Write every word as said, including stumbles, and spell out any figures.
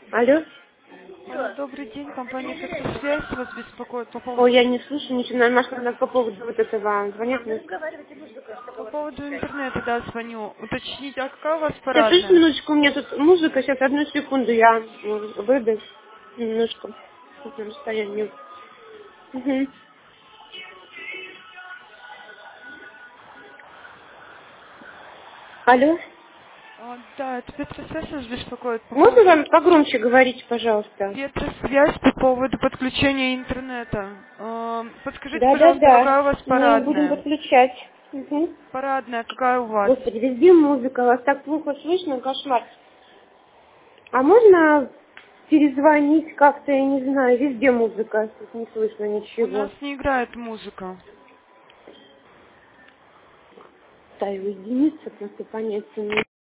Алло? Алло, добрый день, компания «Спецсвязь» вас беспокоит по Ой, поводу, я не слышу ничего, наверное, по поводу вот этого звонят. по поводу интернета, да, звоню. Уточнить, а какая у вас Сейчас, слышите, парадная? минуточку, у меня тут музыка, сейчас, одну секунду, я м, выйду немножко на расстоянии. Угу. Алло? А, да, это «Спецсвязь» вас беспокоит по Можно поводу... вам погромче говорить, пожалуйста? «Спецсвязь» по поводу подключения интернета. А, подскажите, пожалуйста, Да-да-да, какая у вас мы будем парадная? подключать. Угу. Парадная какая у вас? Господи, везде музыка, вас так плохо слышно, кошмар. А можно перезвонить как-то, я не знаю, везде музыка, тут не слышно У нас ничего. не играет музыка. Ставила единица, просто понятия не